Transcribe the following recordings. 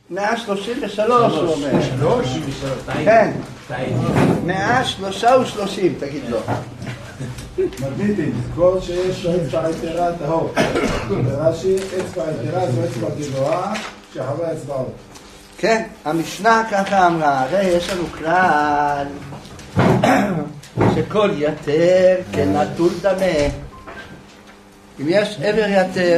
133 הוא אומר. 33? כן. 133, תגיד לו. מביטים, כל שיש לו אצבע יתרה טהור. ברש"י, אצבע יתרה זו אצבע גבוהה שאחרי האצבעות. כן, המשנה ככה אמרה, הרי יש לנו כלל שכל יתר כנטול דמה. אם יש עבר יתר,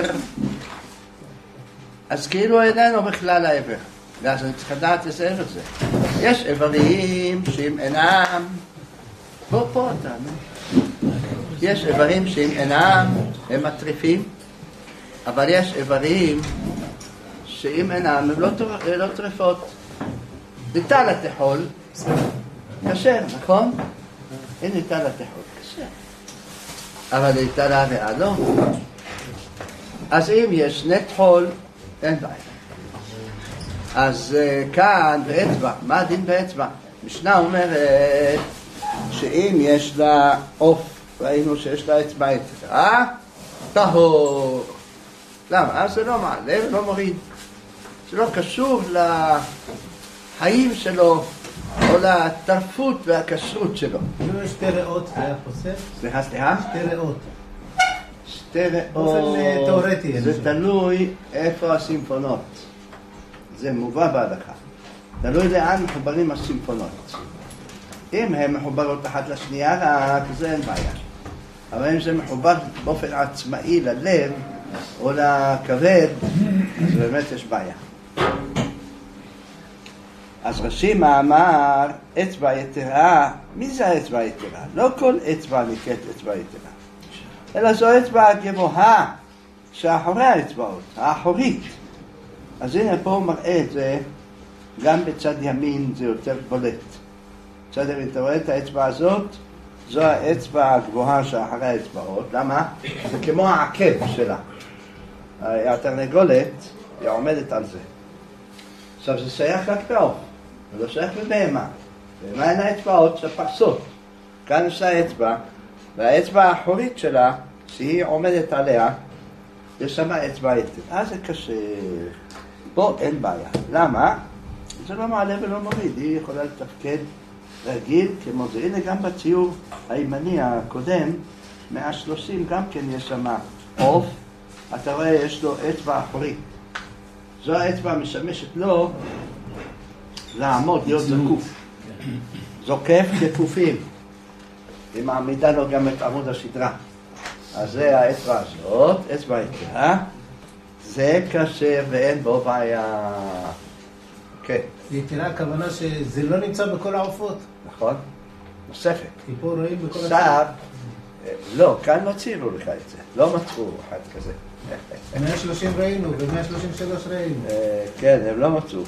אז כאילו איננו בכלל העבר. ואז אני צריך לדעת איזה עבר זה. יש איברים שאם אינם, פה אתה, יש איברים שאם אינם, הם מטריפים, אבל יש איברים שאם אינם, הם לא טרפות. ניתן לתחול, קשר, נכון? אין ניתן לתחול, קשר. אבל ניתן להריעה, לא. אז אם יש שני תחול, אין בעיה. אז כאן באצבע, מה הדין באצבע? משנה אומרת שאם יש לה עוף, ראינו שיש לה אצבע יתרה, טהור. למה? אז זה לא מעלה ולא מוריד. זה לא קשור לחיים שלו או לתרפות והכשרות שלו. אם יש שתי ריאות, זה היה חושף? סליחה? שתי ריאות. שתי ריאות, באופן תיאורטי. זה תלוי איפה הסימפונות. זה מובא בהלכה. תלוי לאן מחוברים הסימפונות. אם הן מחוברות אחת לשנייה, רק זה אין בעיה. אבל אם זה מחובר באופן עצמאי ללב או לכבד, אז באמת יש בעיה. אז רש"י אמר, אצבע יתרה, מי זה האצבע יתרה? לא כל אצבע נקראת אצבע יתרה, אלא זו אצבע הגבוהה שאחורי האצבעות, האחורית. אז הנה פה הוא מראה את זה, גם בצד ימין זה יותר בולט. בצד ימין, אתה רואה את האצבע הזאת? זו האצבע הגבוהה שאחרי האצבעות. למה? זה כמו העקב שלה. התרנגולת, היא עומדת על זה. עכשיו זה שייך רק בעוף, זה לא שייך בבהמה. בהמה אין האצבעות של פרסות. כאן יש לה אצבע, והאצבע האחורית שלה, שהיא עומדת עליה, יש שם אצבע יתר. זה קשה. פה אין בעיה. למה? זה לא מעלה ולא מוריד. היא יכולה לתפקד רגיל כמו זה. הנה גם בציור הימני הקודם, 130 גם כן יש שם עוף. אתה רואה, יש לו אצבע אחורית. זו האצבע משמשת לו לעמוד, להיות זקוף. זוקף כפופים. היא מעמידה לו גם את עמוד השדרה. אז זה האצבע הזאת, אצבע יתרה. זה קשה ואין בו בעיה. כן. יתרה הכוונה שזה לא נמצא בכל העופות. נכון. נוספת. כי פה רואים בכל עכשיו, לא, כאן לא ציירו לך את זה. לא מצאו אחד כזה. 130 ראינו ו-133 ראינו. כן, הם לא מצאו.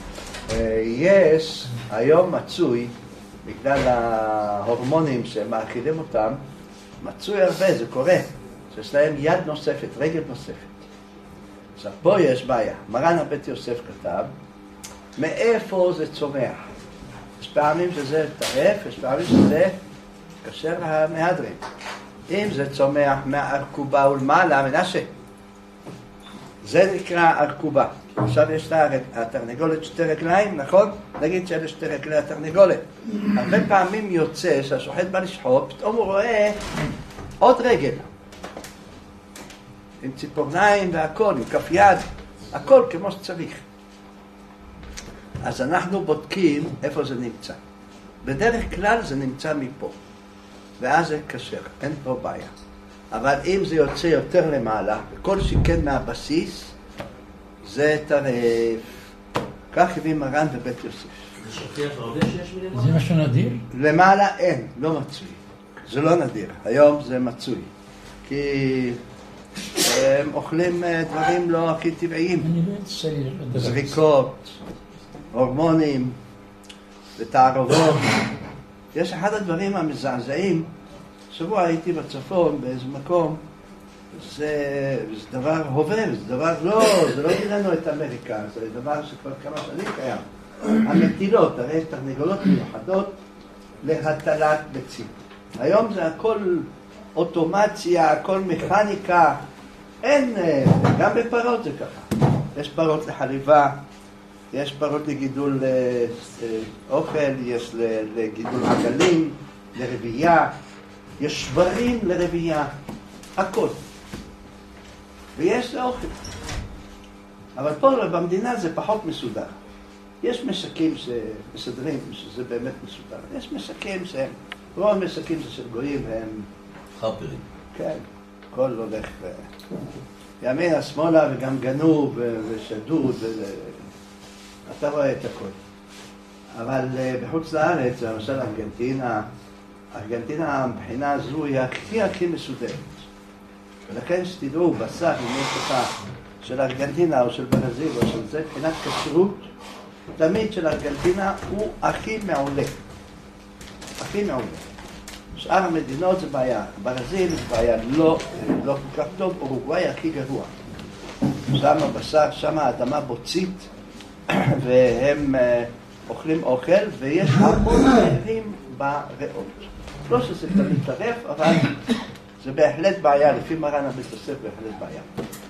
יש, היום מצוי, בגלל ההורמונים שמאכילים אותם, מצוי הרבה, זה קורה. שיש להם יד נוספת, רגל נוספת. עכשיו, פה יש בעיה. מרן הבית יוסף כתב, מאיפה זה צומח? יש פעמים שזה טרף, יש פעמים שזה קשר המהדרין. אם זה צומח מהארכובה ולמעלה, מנשה. זה נקרא ארכובה. עכשיו יש לה התרנגולת שתי רגליים, נכון? נגיד שאלה שתי רגלי התרנגולת. הרבה פעמים יוצא שהשוחט בא לשחוט, פתאום הוא רואה עוד רגל. עם ציפורניים והכל, עם כף יד, הכל כמו שצריך. אז אנחנו בודקים איפה זה נמצא. בדרך כלל זה נמצא מפה. ואז זה קשר, אין פה בעיה. אבל אם זה יוצא יותר למעלה, כל שכן מהבסיס, זה טרף. כך הביא מרן בבית יוסף. זה שוכח הרבה שיש מלמעלה? זה משהו נדיר? למעלה אין, לא מצוי. זה לא נדיר, היום זה מצוי. כי הם אוכלים דברים לא הכי טבעיים. אני לא אצטרך לדבר. זריקות, הורמונים ותערובות. יש אחד הדברים המזעזעים, שבוע הייתי בצפון באיזה מקום, זה דבר הווה, זה דבר זה לא גילינו את אמריקה, זה דבר שכבר כמה שנים קיים. המטילות, הרי תרנגולות מיוחדות להטלת ביצים. היום זה הכל אוטומציה, הכל מכניקה, אין, גם בפרות זה ככה. יש פרות לחליבה, יש פרות לגידול אוכל, יש לגידול עגלים, לרבייה, יש שברים לרבייה, הכל. ויש לאוכל. אבל פה במדינה זה פחות מסודר. יש משקים שמסדרים, שזה באמת מסודר. יש משקים שהם, רוב המשקים זה של גויים והם... חפרים. כן, הכל הולך ימינה, שמאלה וגם גנוב ושדוד, אתה רואה את הכל. אבל בחוץ לארץ, למשל ארגנטינה מבחינה הזו היא הכי מסודרת. ולכן שתדעו, בשר, אם יש לך של ארגנטינה או של ברזיל או של זה, מבחינת כשרות, תמיד של ארגנטינה הוא הכי מעולה. הכי מעולה. שאר המדינות זה בעיה. ברזיל זה בעיה לא כל כך טוב, אורוגוואי הכי גרוע. שם הבשר, שם האדמה בוצית, והם אוכלים אוכל, ויש המון נהרים בריאות. לא שזה תמיד טרף, אבל זה בהחלט בעיה, לפי מרן הבית יוסף בהחלט בעיה.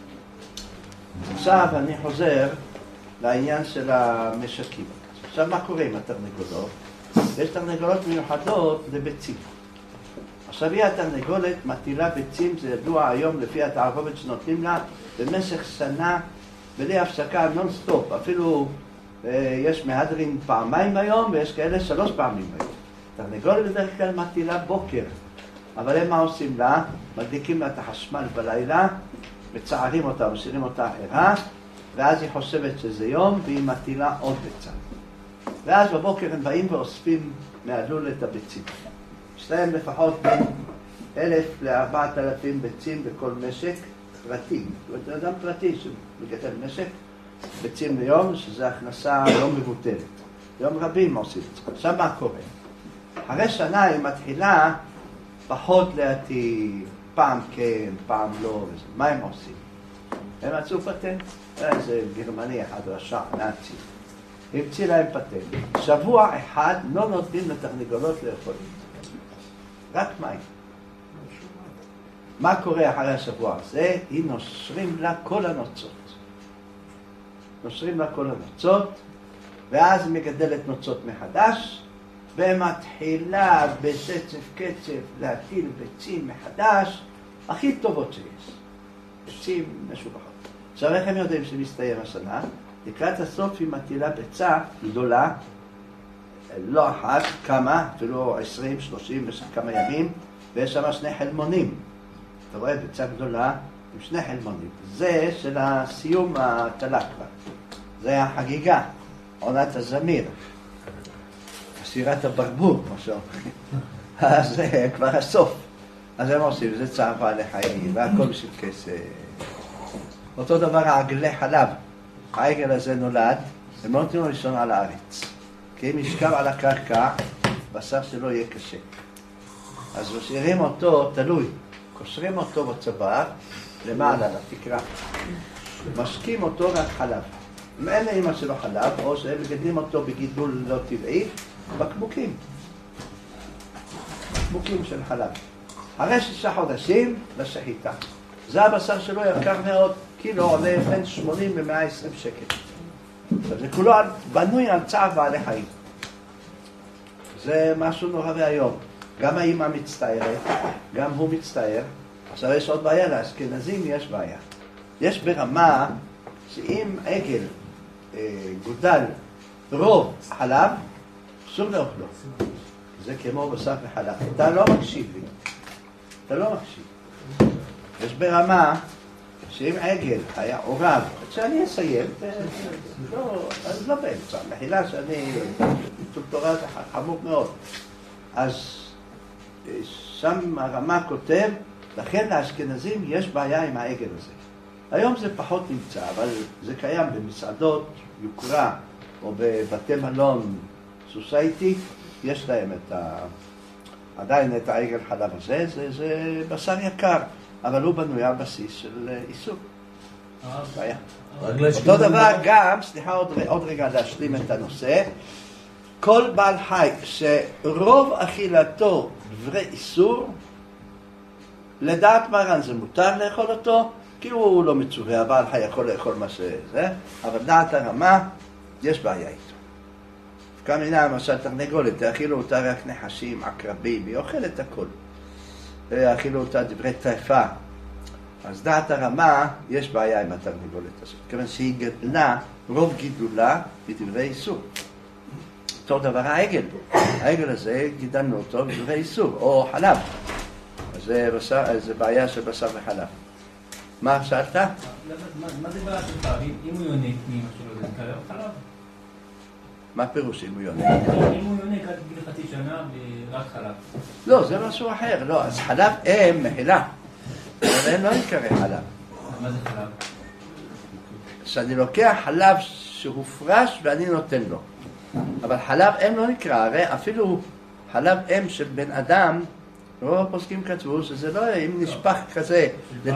עכשיו אני חוזר לעניין של המשקים. עכשיו מה קורה עם התרנגולות? יש תרנגולות מיוחדות לביצים. עכשיו היא התרנגולת מטילה ביצים, זה ידוע היום לפי התערובת שנותנים לה, במשך שנה בלי הפסקה נונסטופ. אפילו יש מהדרין פעמיים היום ויש כאלה 3 פעמים היום. תרנגולת בדרך כלל מטילה בוקר, אבל הם מה עושים לה? מדליקים לה את החשמל בלילה, מצערים אותה, משאירים אותה ערה, ואז היא חושבת שזה יום והיא מטילה עוד ביצה. ואז בבוקר הם באים ואוספים מהלול את הביצים. יש להם לפחות בין 1,000 ל-4,000 ביצים בכל משק פרטי. זאת אומרת, אדם פרטי שמגדל משק, ביצים ליום, שזו הכנסה לא מבוטלת. יום רבים עושים את זה. עכשיו מה קורה? אחרי שנה היא מתחילה פחות להטיל, פעם כן, פעם לא, מה הם עושים? הם מצאו פטנט. איזה גרמני אחד רשע, נאצי. המציא להם פטנט. שבוע אחד לא נותנים לתרנגולות לאכול. רק מים. מה קורה אחרי השבוע הזה? היא נושרים לה כל הנוצות. נושרים לה כל הנוצות, ואז היא מגדלת נוצות מחדש, ומתחילה בקצב קצב להטיל ביצים מחדש, הכי טובות שיש. ביצים משובחות. עכשיו איך הם יודעים שמסתיים השנה? לקראת הסוף היא מטילה ביצה גדולה, לא אחת, כמה, אפילו 20, 30, במשך כמה ימים, ויש שם 2 חלמונים. אתה רואה ביצה גדולה עם 2 חלמונים. זה של הסיום התלה כבר. זה החגיגה, עונת הזמיר. סירת הברבור, כמו שאומרים. אז זה כבר הסוף. אז הם עושים, זה צער בעלי חיים, והכל בשביל כסף. אותו דבר העגלי חלב. העגל הזה נולד, הם לא נותנים לו לישון על הארץ. כי אם ישכב על הקרקע, בשר שלו יהיה קשה. אז משאירים אותו תלוי, קושרים אותו בצוואר, למעלה, לתקרה. משקים אותו רק חלב. אם אין לאמא שלו חלב, או שהם מגדלים אותו בגידול לא טבעי, בקבוקים. בקבוקים של חלב. אחרי 6 חודשים, לשחיטה. זה הבשר שלו יקר מאוד, קילו עולה בין 80 ו-120 שקל. זה כולו בנוי על צער בעלי חיים. זה משהו נורא והיום. גם האמא מצטערת, גם הוא מצטער. עכשיו יש עוד בעיה, לאשכנזים יש בעיה. יש ברמה שאם עגל גודל רוב חלב, אסור לאכלו. זה כמו בשר וחלב. אתה לא מקשיב לי. אתה לא מקשיב. יש ברמה שאם עגל היה עורב, שאני אסיים, אז לא באמצע, מחילה שאני, תורה זה חמור מאוד. אז שם הרמה כותב, לכן לאשכנזים יש בעיה עם העגל הזה. היום זה פחות נמצא, אבל זה קיים במסעדות, יוקרה, או בבתי מלון סוסייטי, יש להם עדיין את העגל חלב הזה, זה בשר יקר. אבל הוא בנוי על בסיס של איסור. בעיה. אותו דבר גם, סליחה עוד רגע להשלים את הנושא, כל בעל חי שרוב אכילתו דברי איסור, לדעת מרן זה מותר לאכול אותו, כי הוא לא מצווה, הבעל חי יכול לאכול מה שזה, אבל דעת הרמה, יש בעיה איתו. כאן מינה, למשל תרנגולת, האכילו אותה רק נחשים, עקרבים, היא אוכלת הכל. האכילו אותה דברי טרפה. אז דעת הרמה, יש בעיה עם התרנגולת הזאת. כיוון שהיא גדלה, רוב גידולה בדברי איסור. אותו דבר העגל. העגל הזה גידלנו אותו בדברי איסור, או חלב. אז זה בעיה של בשר וחלב. מה שאלת? מה זה בעיה שלך? אם הוא יונק מאמא שלו, זה נקרא חלב? מה פירוש אם הוא יונק? אם הוא יונק עד גיל חצי שנה רק חלב. לא, זה משהו אחר. לא, אז חלב אם מחילה. אבל אם לא יקרא חלב. מה זה חלב? שאני לוקח חלב שהופרש ואני נותן לו. אבל חלב אם לא נקרא, הרי אפילו חלב אם של בן אדם, רוב הפוסקים כתבו שזה לא, אם נשפך כזה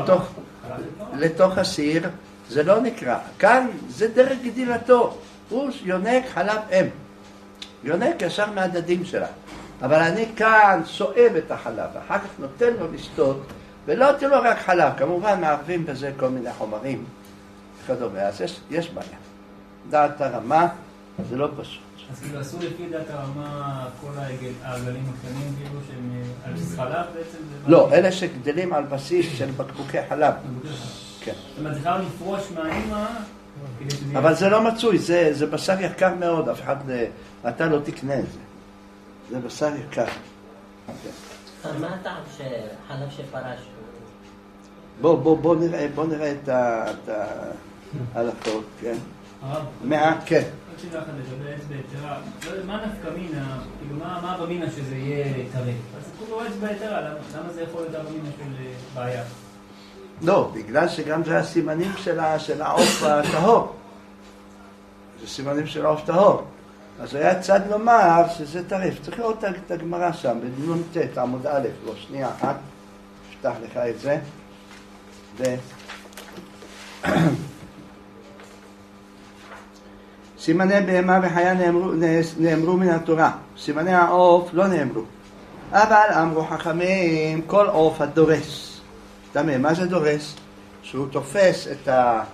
לתוך הסיר, זה לא נקרא. כאן זה דרך גדילתו, הוא יונק חלב אם. יונק ישר מהדדים שלה. אבל אני כאן שואב את החלב, אחר כך נותן לו לשתות, ולא נותן לו רק חלב. כמובן מערבים בזה כל מיני חומרים וכדומה, אז יש בעיה. דעת הרמה זה לא פשוט. אז כאילו אסור לפי דעת הרמה כל העגלים הקטנים כאילו שהם על בסיס חלב בעצם? לא, אלה שגדלים על בסיס של בקבוקי חלב. כן. זאת אומרת, זה חייב לפרוש מהאימא כדי שזה... אבל זה לא מצוי, זה בשר יקר מאוד, אף אחד, אתה לא תקנה את זה. זה בשר יקר. אז מה הטעם שחלב שפרש? בוא נראה את ההלכות, כן? כן. רק שאלה אחת לגבי אצבע יתרה, מה נפקא מינה, כאילו מה במינה שזה יהיה טרי? אז זה כולו אצבע יתרה, למה זה יכול להיות במינה של בעיה? לא, בגלל שגם זה הסימנים של העוף הטהור. זה סימנים של העוף טהור. אז היה צד לומר שזה טרף. צריך לראות את הגמרא שם, בנון ט' עמוד א', לא, שנייה אחת. אפתח לך את זה. סימני בהמה וחיה נאמרו מן התורה, סימני העוף לא נאמרו. אבל אמרו חכמים, כל עוף הדורס. מה זה דורס? שהוא תופס את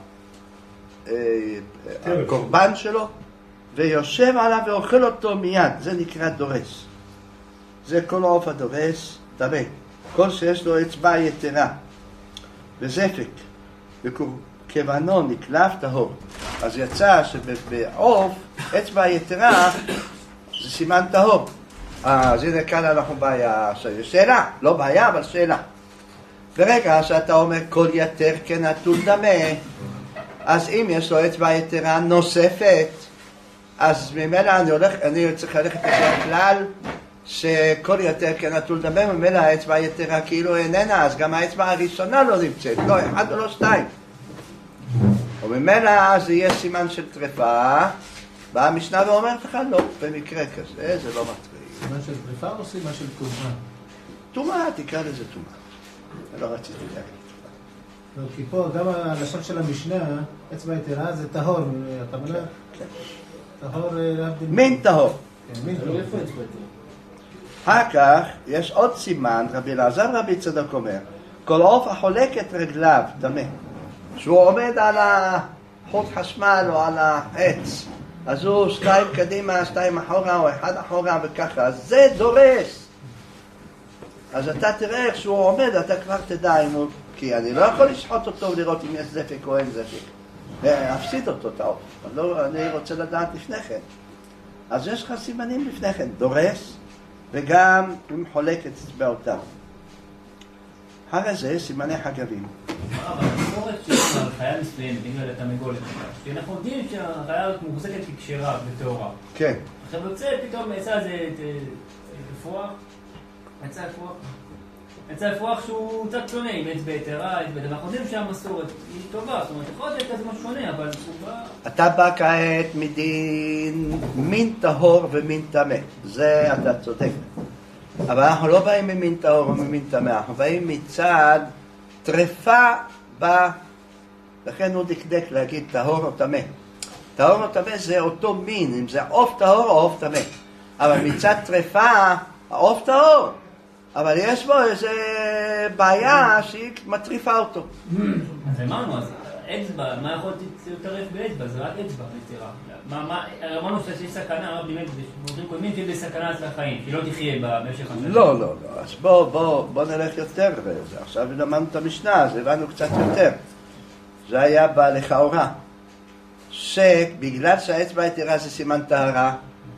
הקורבן שלו ויושב עליו ואוכל אותו מיד, זה נקרא דורס. זה כל עוף הדורס, טמא. כל שיש לו אצבע יתרה וזפק וכיוונו נקלף טהור. אז יצא שבעוף אצבע יתרה זה סימן טהור. אז הנה כאן אנחנו בעיה. שאלה, לא בעיה אבל שאלה. ברגע שאתה אומר כל יתר כנטול דמה, אז אם יש לו אצבע יתרה נוספת, אז ממילא אני צריך ללכת לפי הכלל שכל יתר כנטול דמה, ממילא האצבע היתרה כאילו איננה, אז גם האצבע הראשונה לא נמצאת, לא אחד או לא שתיים. וממילא זה יהיה סימן של טרפה, באה המשנה ואומרת לך לא, במקרה כזה, זה לא מטריד. סימן של טרפה או סימן של טומאה? טומאה, תקרא לזה טומאה. אני לא רציתי להגיד. לא, כי פה גם הלשון של המשנה, אצבע יתרה זה טהור, הכוונה? כן. טהור להבדיל. מין טהור. כן, מין טהור. אחר כך יש עוד סימן, רבי אלעזר רבי צדוק אומר, כל עוף החולק את רגליו, טמא. שהוא עומד על החוט חשמל או על העץ, אז הוא שתיים קדימה, שתיים אחורה או אחד אחורה וככה, אז זה דורס. אז אתה תראה איך שהוא עומד, אתה כבר תדע אם הוא... כי אני לא יכול לשחוט אותו ולראות אם יש זפק או אין זפק. להפסיד אותו את העוף. אני רוצה לדעת לפני כן. אז יש לך סימנים לפני כן, דורס וגם אם חולק את אצבעותיו. אחרי זה סימני חגבים. אבל המסורת של החיה מסוימת, בגלל התרנגולת, שאנחנו יודעים שהחיה מוחזקת כקשרה וטהורה. כן. עכשיו יוצא פתאום יצא איזה אפרוח, יצא אפרוח שהוא קצת שונה, עם אצבע יתרה, ואנחנו יודעים שהמסורת היא טובה, זאת אומרת, יכול להיות כזה משהו שונה, אבל הוא בא... אתה בא כעת מדין מין טהור ומין טמא, זה אתה צודק. אבל אנחנו לא באים ממין טהור וממין טמא, אנחנו באים מצד טרפה בה, לכן הוא דקדק להגיד טהור או טמא. טהור או טמא זה אותו מין, אם זה עוף טהור או עוף טמא. אבל מצד טרפה, העוף טהור, אבל יש בו איזה בעיה שהיא מטריפה אותו. אז אמרנו, אז אצבע, מה יכול להתערף באצבע? זה רק אצבע מתירה. אמרנו שיש סכנה, הרב לימד במודרים קודמים תהיה בסכנה אצל החיים, כי לא תחיה במשך השנים. לא. אז בוא נלך יותר. עכשיו למדנו את המשנה, אז הבנו קצת יותר. זה היה לכאורה. שבגלל שהאצבע היתרה זה סימן טהרה,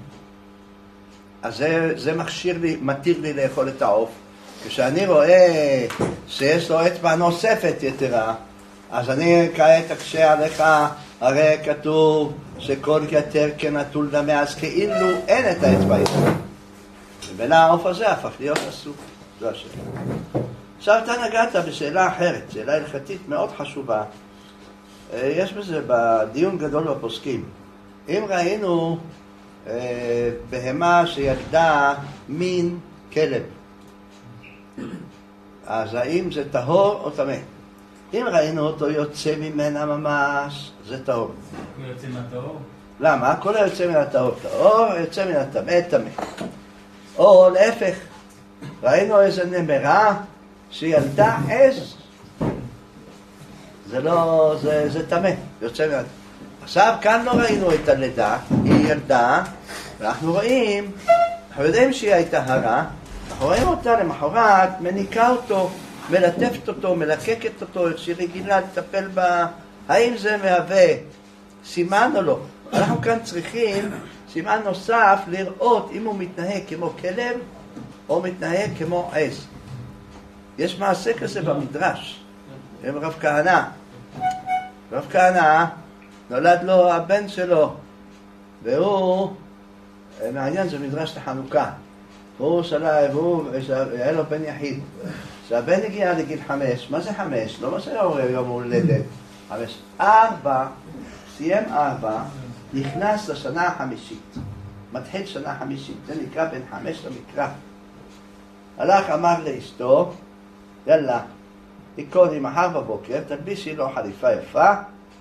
אז זה מתיר לי לאכול את העוף. כשאני רואה שיש לו אצבע נוספת יתרה, אז אני כעת אקשה עליך, הרי כתוב שכל יתר כנטול דמה, אז כאילו אין את האצבע יתרה. ובין העוף הזה הפך להיות אסור. זו השאלה. עכשיו אתה נגעת בשאלה אחרת, שאלה הלכתית מאוד חשובה. יש בזה בדיון גדול בפוסקים. אם ראינו בהמה שילדה מין כלב, אז האם זה טהור או טמא? אם ראינו אותו יוצא ממנה ממש, זה טהור. הוא יוצא מהטהור? למה? הכל יוצא מן הטהור טהור, יוצא מן הטמא טמא. או להפך, ראינו איזה נמרה שילדה עז. זה טמא, יוצא מן הטמא. עכשיו כאן לא ראינו את הלידה, היא ילדה, ואנחנו רואים, אנחנו יודעים שהיא הייתה הרה, אנחנו רואים אותה למחרת, מניקה אותו, מלטפת אותו, מלקקת אותו, איך שהיא רגילה לטפל בה, האם זה מהווה סימן או לא? אנחנו כאן צריכים סימן נוסף לראות אם הוא מתנהג כמו כלב או מתנהג כמו עז. יש מעשה כזה במדרש, עם רב כהנא. רב כהנא נולד לו הבן שלו, והוא, מעניין, זה מדרש לחנוכה. היה לו בן יחיד. כשהבן הגיע לגיל 5, מה זה 5? לא מה שהיה אומר יום הולדת. 4, סיים 4, נכנס לשנה החמישית. מתחיל שנה חמישית, זה נקרא בין 5 למקרא. הלך, אמר לאשתו, יאללה, תקודי מחר בבוקר, תלבישי לו חליפה יפה,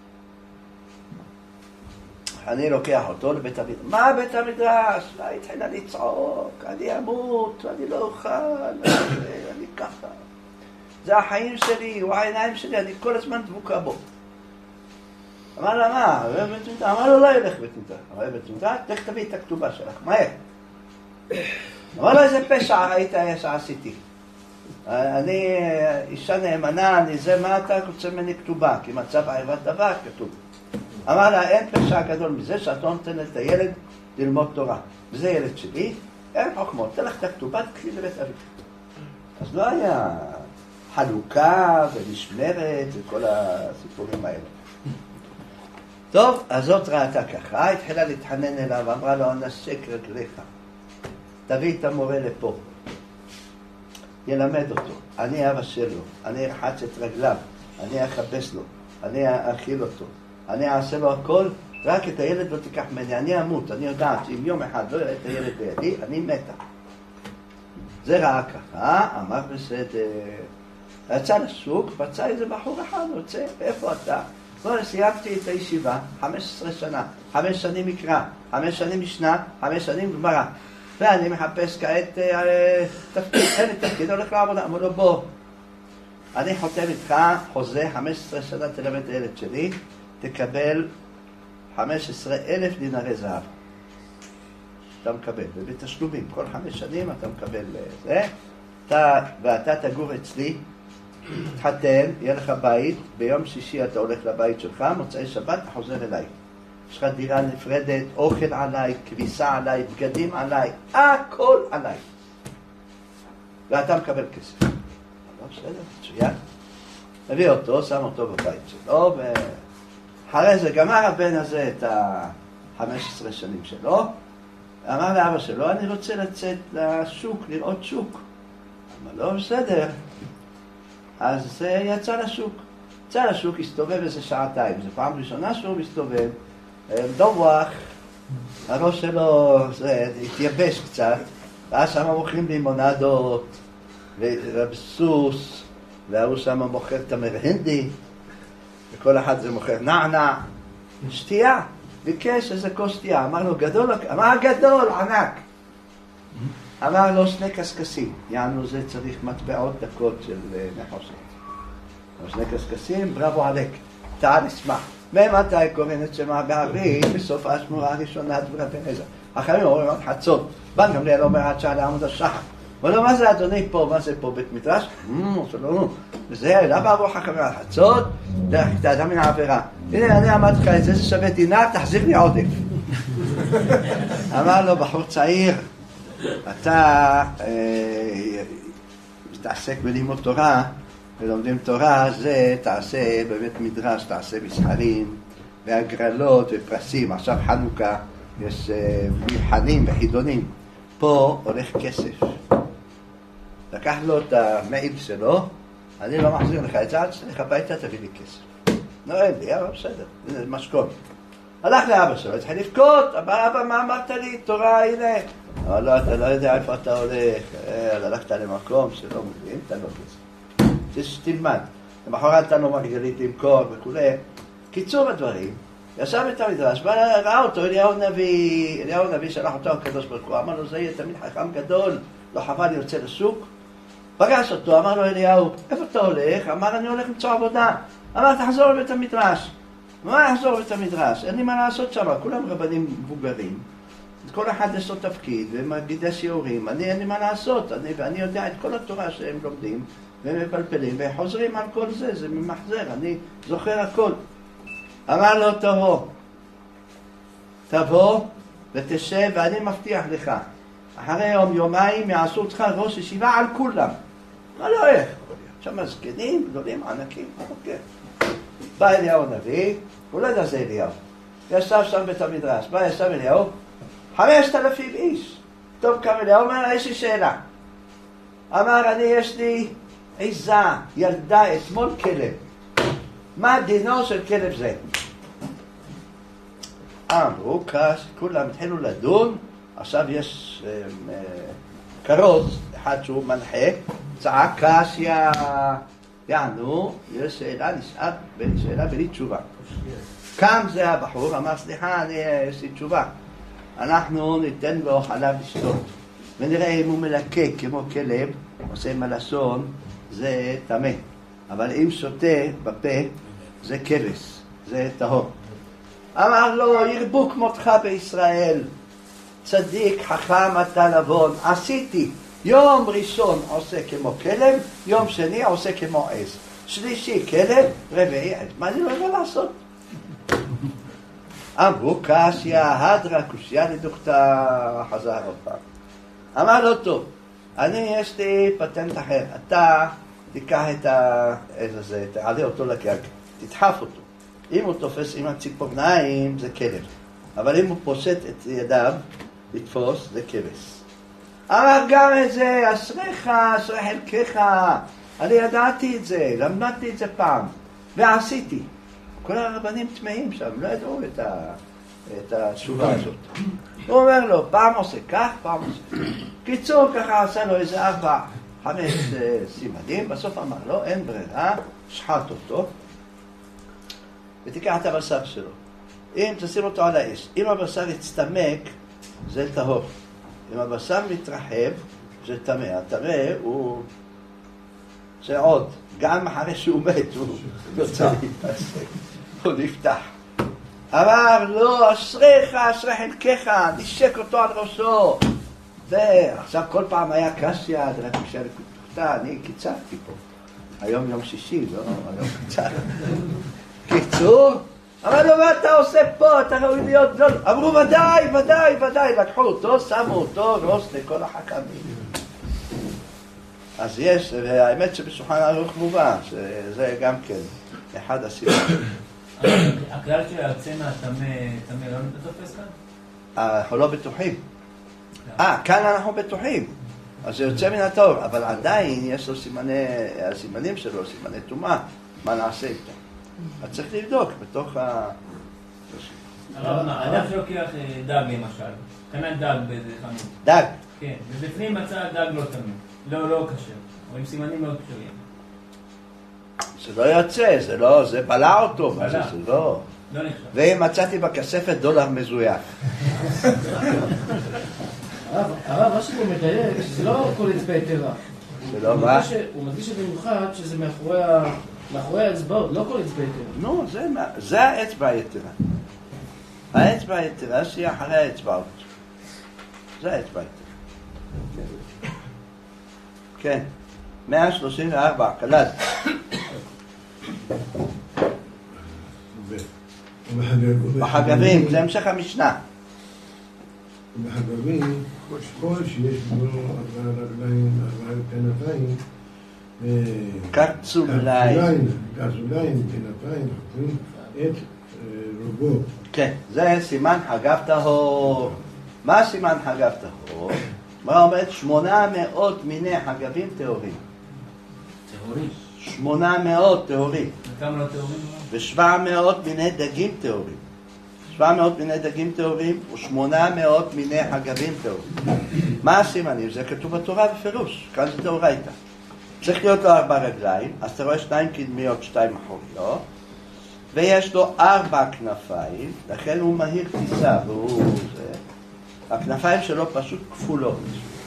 אני לוקח אותו לבית המדרש. מה בית המדרש? התחילה לצעוק, אני אמות, אני לא אוכל, אני ככה. זה החיים שלי, הוא העיניים שלי, אני כל הזמן דבוקה בו. אמר לה, מה? אמר לו, לא ילך בית מדרש. אמר לה, בית מדרש, לך תביא את הכתובה שלך, מהר. אמר לו, איזה פשע ראית שעשיתי. אני אישה נאמנה, אני זה, מה אתה רוצה ממני כתובה? כי מצב עיבת דבר כתוב. אמר לה, אין פשע גדול מזה שאת לא נותנת את הילד ללמוד תורה. וזה ילד שלי, אין חוכמות, תלך את הכתובה, תקחי לבית אביך. אז לא היה חלוקה ומשמרת וכל הסיפורים האלה. טוב, אז זאת ראתה ככה, התחילה להתחנן אליו, אמרה לו, אנסק רגליך, תביא את המורה לפה, ילמד אותו, אני אבא שלו, אני ארחץ את רגליו, אני אכבס לו, אני אאכיל אותו, אני אעשה לו הכל, רק את הילד לא תיקח ממני, אני אמות, אני יודעת שאם יום אחד לא יראה את הילד בידי, אני מתה. זה ראה ככה, אמר בסדר, יצא לשוק, מצא איזה בחור אחד, רוצה, איפה אתה? לא, סיימתי את הישיבה, 15 שנה, 5 שנים מקרא, 5 שנים משנה, 5 שנים גמרא, ואני מחפש כעת תפקיד, אין לי תפקיד, הולך לעבודה, אמר לו בוא, אני חותם איתך, חוזה, 15 שנה תלמד את הילד שלי, תקבל 15,000 דינרי זהב. אתה מקבל, ובתשלומים, כל 5 שנים אתה מקבל זה, ואתה תגור אצלי, תחתן, יהיה לך בית, ביום שישי אתה הולך לבית שלך, מוצאי שבת אתה חוזר אליי. יש לך דירה נפרדת, אוכל עליי, כביסה עליי, בגדים עליי, הכל עליי. ואתה מקבל כסף. לא בסדר, מצוין. הביא אותו, שם אותו בבית שלו, ואחרי זה גמר הבן הזה את ה-15 שנים שלו, אמר לאבא שלו, אני רוצה לצאת לשוק, לראות שוק. אמר לו, בסדר. אז יצא לשוק. יצא לשוק, הסתובב איזה שעתיים. זו פעם ראשונה שהוא מסתובב. דווח, הראש שלו התייבש קצת. ואז שם מוכרים לימונדות, ורבסוס, והוא שם מוכר תמר הינדי, וכל אחד זה מוכר נענע. שתייה. ביקש איזה כוס שתייה. אמר לו, גדול? אמר, גדול, ענק. אמר לו 2 קסקסים, יענו זה צריך מטבעות דקות של נחושת. 2 קסקסים, בראבו עלק. תא נשמח. ומתי קוראים את שמה באבי? בסוף השמורה הראשונה דברי בן עזרא. אחרים אומרים עד חצות. בן גמליאל אומר עד שעה לעמוד השחר. ולא, מה זה אדוני פה? מה זה פה? בית מדרש? שלום. וזה, למה אמרו חכמים על חצות? דרך כתדה מן העבירה. הנה, אני אמרתי לך את זה, זה שווה דינר, תחזיר לי עודף. אמר לו, בחור צעיר, אתה תעסק בלימוד תורה, ולומדים תורה, זה תעשה בבית מדרש, תעשה מסחרים, והגרלות ופרסים. עכשיו חנוכה, יש מבחנים וחידונים. פה הולך כסף. לקח לו את המעיל שלו, אני לא מחזיר לך את זה, עד שתלך הביתה תביא לי כסף. לא, אין לי, אבל בסדר, זה משכון. הלך לאבא שלו, התחיל לבכות, אבא, מה אמרת לי? תורה, הנה. אבל לא, אתה לא יודע איפה אתה הולך, הלכת למקום שלא מבין, אתה לא כסף. תלמד. למחרת אתה לא מגדלית למכור וכו'. קיצור הדברים, ישב את המדרש, ראה אותו, אליהו נביא שלח אותו הקדוש ברוך הוא, אמר לו, זה יהיה תמיד חכם גדול, לא חבל יוצא לשוק. פגש אותו, אמר לו אליהו, איפה אתה הולך? אמר, אני הולך למצוא עבודה. אמר, תחזור לבית המדרש. מה יחזור לבית המדרש? אין לי מה לעשות שם, כולם רבנים מבוגרים. כל אחד יש לו תפקיד, ומגידי שיעורים. אין לי מה לעשות, ואני יודע את כל התורה שהם לומדים, והם מפלפלים, וחוזרים על כל זה, זה ממחזר, אני זוכר הכל. אמר לו, תבוא ותשב, ואני מבטיח לך, אחרי יומיים יעשו אותך ראש ישיבה על כולם. מה לא איך? שם זקנים, גדולים, ענקים, אוקיי. בא אליהו נביא, הוא לא יודע זה אליהו. ישב שם בית המדרש, בא ישב אליהו, 5,000 איש. טוב, קם אליהו, אומר, יש לי שאלה. אמר, יש לי עיזה, ילדה אתמול כלב. מה דינו של כלב זה? אמרו, כולם התחילו לדון, עכשיו יש כרוז, אחד שהוא מנחה, צעק קשיא, יענו, יש שאלה, נשאר שאלה בלי תשובה. קם זה הבחור, אמר, סליחה, יש לי תשובה. אנחנו ניתן לו חלב לשתות, ונראה אם הוא מלקק כמו כלב, עושה מלשון, זה טמא. אבל אם שותה בפה, זה כבש, זה טהור. אמר לו, ירבו כמותך בישראל, צדיק, חכם, אתה נבון, עשיתי. יום ראשון עושה כמו כלב, יום שני עושה כמו עז. שלישי כלב, רביעי עז. מה אני לא יודע לעשות? אמרו קשיא, הדרה קושיא לדוקתא, חזר עוד פעם. אמר לו, טוב, יש לי פטנט אחר. אתה תיקח את העז הזה, תעלה אותו לגג, תדחף אותו. אם הוא תופס עם הציפורניים, זה כלב. אבל אם הוא פושט את ידיו, לתפוס, זה כבש. אמר גם את זה, אשריך, אשרי חלקך. אני ידעתי את זה, למדתי את זה פעם, ועשיתי. כל הרבנים טמאים שם, לא ידעו את התשובה הזאת. הוא אומר לו, פעם עושה כך, פעם עושה. קיצור, ככה עשה לו איזה 4-5 סימנים, בסוף אמר לו, אין ברירה, שחט אותו, ותיקח את הבשר שלו. אם תשים אותו על האש, אם הבשר יצטמק, זה טהור. אם הבשר מתרחב, זה טמא. הטמא הוא... זה עוד. גם אחרי שהוא מת, הוא יוצא להתעסק. הוא נפתח. אמר לו, אשריך, אשרי חלקך, נשק אותו על ראשו. ועכשיו כל פעם היה קשיא, רק קשיא לקוטה, אני קיצרתי פה. היום יום שישי, לא, היום קצר. קיצור, אמר לו, מה אתה עושה פה? אתה ראוי להיות גדול. אמרו, ודאי, ודאי, ודאי. לקחו אותו, שמו אותו, ראש לכל החכמים. אז יש, והאמת שבשולחן ערוך מובן, שזה גם כן אחד הסיבות. הכלל שיוצא מהטמא, לא תופס כאן? אנחנו לא בטוחים. כאן אנחנו בטוחים. אז זה יוצא מן הטהור, אבל עדיין יש לו הסימנים שלו, סימני טומאה. מה נעשה איתו? אז צריך לבדוק בתוך אדם שלוקח דג למשל, קנה דג באיזה חנות. דג? כן, ובפנים מצא דג לא תמיד, לא כשר, או עם סימנים מאוד קשרים. זה לא יוצא, זה בלע אותו, זה לא. לא נחשב. ואם מצאתי בכספת דולר מזויף. הרב, מה שפה מדייק, שזה לא הכל אצבע יתרה. זה לא מה? הוא מדגיש במיוחד שזה מאחורי מאחורי האצבעות, לא כל אצבע יתרה. נו, זה האצבע היתרה. האצבע היתרה שהיא אחרי האצבעות. זה האצבע היתרה. כן. 134, קלד. בחגבים, זה המשך המשנה. בחגבים, כל שיש בו 4 רגליים, 4 כנפיים, קרצוליים, כנפיים, חופרים את רובו. כן, זה סימן חגב טהור. מה סימן חגב טהור? מה אומרת? 800 מיני חגבים טהורים. טהורים? 800 טהורים. כמה לא טהורים? ו700 מיני דגים טהורים. 700 מיני דגים טהורים ו800 מיני חגבים טהורים. מה הסימנים? זה כתוב בתורה בפירוש, כאן זה דאורייתא. צריך להיות לו 4 רגליים, אז אתה רואה 2 קדמיות, 2 אחוריות, ויש לו 4 כנפיים, לכן הוא מהיר טיסה, הכנפיים שלו פשוט כפולות.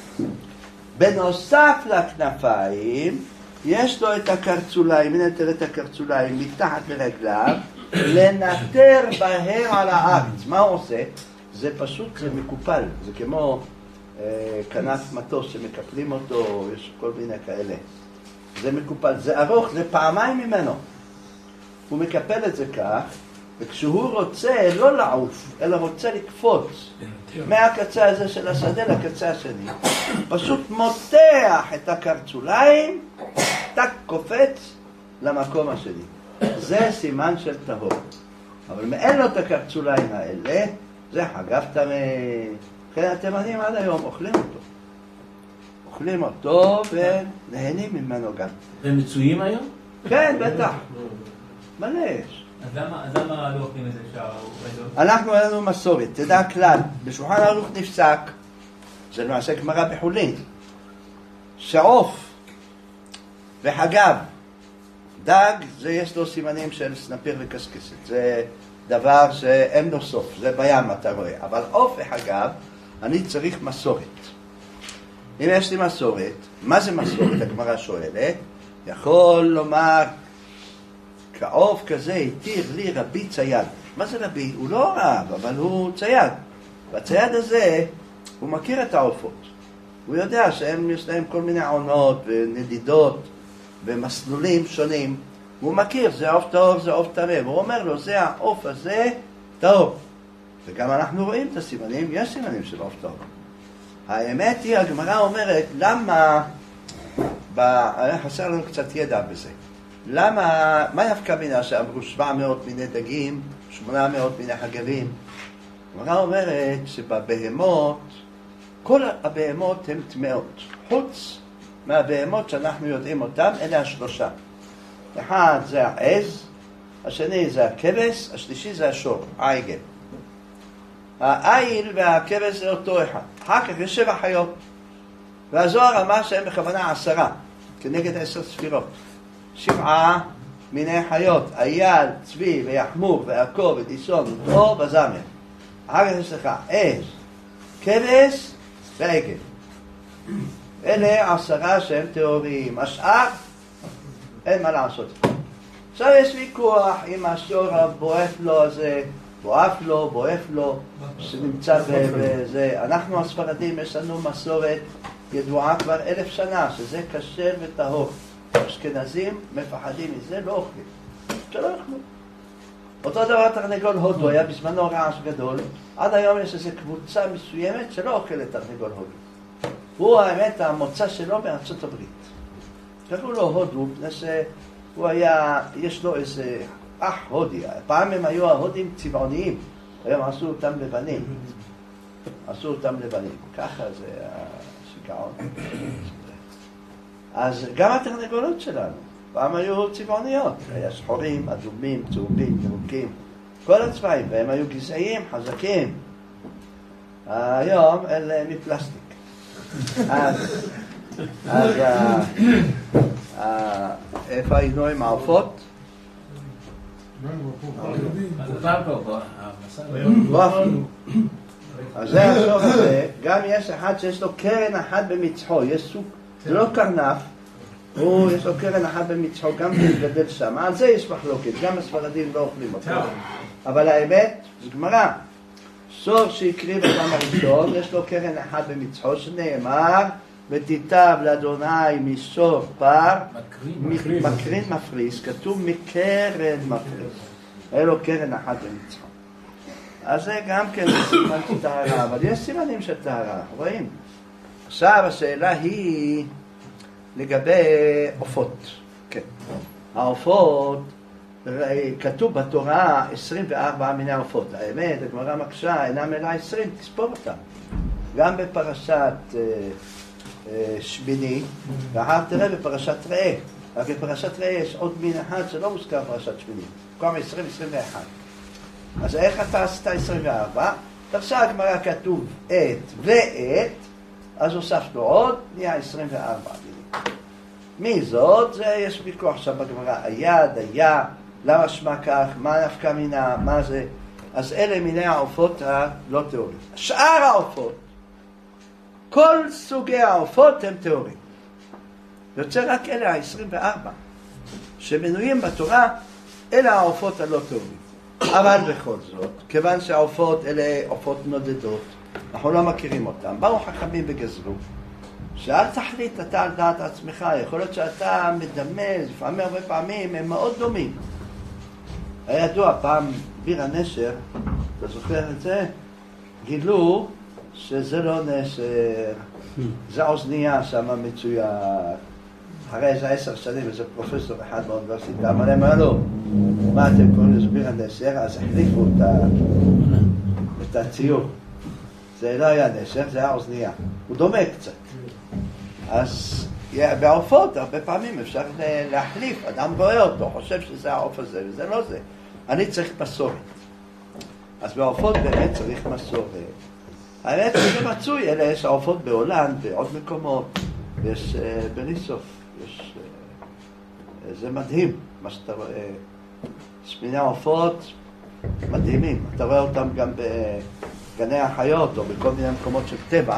בנוסף לכנפיים, יש לו את הקרצוליים, הנה תראה את הקרצוליים מתחת לרגליו, לנטר בהר על הארץ. מה הוא עושה? זה פשוט, זה מקופל, זה כמו כנף מטוס שמקפלים אותו, יש כל מיני כאלה. זה מקופל, זה ארוך, זה פעמיים ממנו. הוא מקפל את זה כך, וכשהוא רוצה לא לעוף, אלא רוצה לקפוץ מהקצה הזה של השדה לקצה השני, פשוט מותח את הקרצוליים, טק קופץ למקום השני. זה סימן של טהור. אבל מאין לו את הקרצוליים האלה, זה חגב טמא. כן, התימנים עד היום אוכלים אותו. אוכלים אותו ונהנים ממנו גם. הם מצויים היום? כן, בטח. מלא יש. אז למה לא אוכלים את זה שער? אנחנו אין לנו מסורת, תדע כלל, בשולחן ערוך נפסק, זה למעשה גמרא בחולין, שעוף וחגב, דג, זה יש לו סימנים של סנפיר וקסקסת, זה דבר שאין לו סוף, זה בים אתה רואה, אבל עוף וחגב, אני צריך מסורת. אם יש לי מסורת, מה זה מסורת? הגמרא שואלת, יכול לומר, כעוף כזה התיר לי רבי צייד. מה זה רבי? הוא לא רב, אבל הוא צייד. והצייד הזה, הוא מכיר את העופות. הוא יודע שהם יש להם כל מיני עונות ונדידות ומסלולים שונים. הוא מכיר, זה עוף טהור, זה עוף טמא. והוא אומר לו, זה העוף הזה טהור. וגם אנחנו רואים את הסימנים, יש סימנים של עוף טהור. האמת היא, הגמרא אומרת, למה, חסר לנו קצת ידע בזה. למה, מה יפקע מינה שאמרו 700 מיני דגים, 800 מיני חגבים? הגמרא אומרת שבבהמות, כל הבהמות הן טמאות. חוץ מהבהמות שאנחנו יודעים אותם, אלה השלושה. אחד זה העז, השני זה הכבש, השלישי זה השור, העגל. העיל והכבש זה אותו אחד. אחר כך יש 7 חיות. והזוהר אמר שהם בכוונה 10, כנגד 10 ספירות. 7 מיני חיות, אייל, צבי ויחמור ועקוב ודיסון ודרור וזמר. אחר כך יש לך עז, כבש ועגל. אלה 10 שהם טהורים. השאר אין מה לעשות. עכשיו יש ויכוח אם השור הבועף לו הזה, בועף לו, שנמצא בזה. אנחנו הספרדים יש לנו מסורת ידועה כבר 1000 שנה, שזה כשר וטהור. אשכנזים מפחדים מזה, לא אוכלים. שלא אוכלו. אותו דבר תרנגול הודו, היה בזמנו רעש גדול. עד היום יש איזו קבוצה מסוימת שלא אוכלת תרנגול הודו. הוא האמת, המוצא שלו מארצות הברית. קראו לו הודו, מפני שהוא היה, יש לו איזה אח הודי. פעם הם היו ההודים צבעוניים, היום עשו אותם לבנים. ככה זה השיגעון. אז גם התרנגולות שלנו, פעם היו צבעוניות, היה שחורים, אדומים, צהובים, ירוקים, כל הצבעים, והם היו גזעיים, חזקים. היום אלה מפלסטיק. אז איפה היינו עם העופות? אז זה הסוף הזה, גם יש אחד שיש לו קרן אחת במצחו, יש סוג, זה לא קרנף, יש לו קרן אחת במצחו, גם כן גדל שם. על זה יש מחלוקת, גם הספרדים לא אוכלים אותו. אבל האמת, זה גמרא. סור שהקריב אדם הראשון, יש לו קרן אחת במצחו, שנאמר, ותיטב לאדוני מסור פר, מקרין מפריס, כתוב מקרן מפריס. היה לו קרן אחת במצחו. אז זה גם כן סימן של טהרה, אבל יש סימנים של טהרה, רואים? עכשיו השאלה היא לגבי עופות. כן. העופות, כתוב בתורה 24 מיני עופות. האמת, הגמרא מקשה, אינם אלא 20, תספור אותם. גם בפרשת שמיני, ואחר תראה בפרשת ראה. רק בפרשת ראה יש עוד מין אחד שלא מוזכר בפרשת שמיני. כמה 20, 21. אז איך אתה עשית 24? עכשיו הגמרא כתוב את ואת, אז הוספנו עוד, נהיה 24 מילים. מי זאת? זה יש ויכוח עכשיו בגמרא, היד, היה, למה שמה כך, מה נפקא מינה, מה זה? אז אלה מיני העופות הלא טהורים. שאר העופות, כל סוגי העופות הם טהורים. יוצא רק אלה ה-24, שמנויים בתורה, אלה העופות הלא טהורים. אבל בכל זאת, כיוון שהעופות אלה עופות נודדות, אנחנו לא מכירים אותם, באו חכמים וגזרו, שאל תחליט אתה על דעת עצמך, יכול להיות שאתה מדמה, לפעמים הרבה פעמים הם מאוד דומים. היה ידוע פעם ביר הנשר, אתה זוכר את זה? גילו שזה לא נשר, זה אוזנייה שם מצויה. אחרי איזה 10 שנים, איזה פרופסור אחד באוניברסיטה, אמר להם, לא, מה אתם קוראים לזה ביר הנשר? אז החליפו את הציור. זה לא היה נשר, זה היה אוזנייה. הוא דומה קצת. אז בעופות הרבה פעמים אפשר להחליף, אדם רואה אותו, חושב שזה העוף הזה, וזה לא זה. אני צריך מסורת. אז בעופות באמת צריך מסורת. האמת שזה מצוי, אלה יש העופות בהולנד, בעוד מקומות, יש בריסוף, יש... זה מדהים, מה שאתה רואה. שמיני העופות מדהימים, אתה רואה אותם גם בגני החיות, או בכל מיני מקומות של טבע.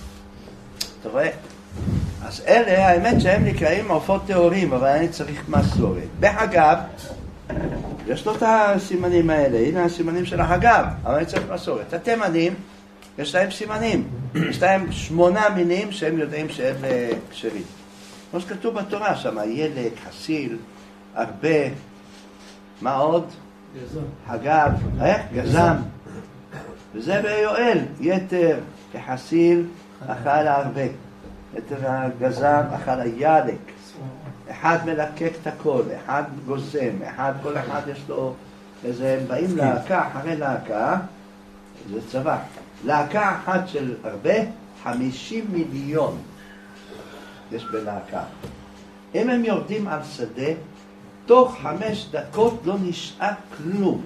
אתה רואה? אז אלה, האמת שהם נקראים עופות טהורים, אבל אני צריך מסורת. בחגב, יש לו את הסימנים האלה, הנה הסימנים של החגב, אבל אני צריך מסורת. התימנים, יש להם סימנים, יש להם 8 מינים שהם יודעים שהם כשרים. כמו שכתוב בתורה שם, ילק, חסיל, הרבה, מה עוד? חגב, גזם. וזה ביואל, יתר כחסיל אכל הרבה. יתר הגזם אכל הילק. אחד מלקק את הכל, אחד גוזם, כל אחד יש לו איזה, באים להקה אחרי להקה, זה צבא. להקה אחת של הרבה, 50 מיליון יש בלהקה. אם הם יורדים על שדה, תוך 5 דקות לא נשאר כלום.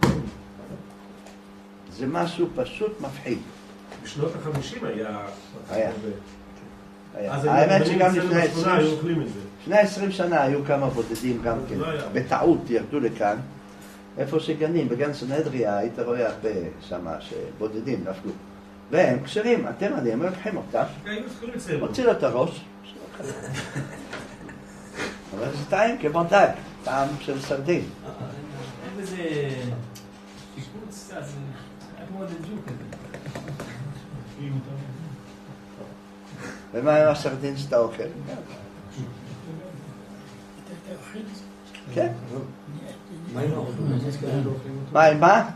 זה משהו פשוט מפחיד. בשנות ה-50 היה. האמת שגם לפני 20 שנה היו כמה בודדים גם כן. בטעות ירדו לכאן. איפה שגנים, בגן סנהדריה, היית רואה הרבה שמה שבודדים נפלו. והם כשרים, אתם עליהם, הם לוקחים אותם. מוציא לו את הראש. אבל זה טעים כמו דג, טעם של סרדין. אין בזה שיפוץ, אז היה כמו דג'וק כזה. ומה עם הסרדין שאתה אוכל? כן. מה עם מה?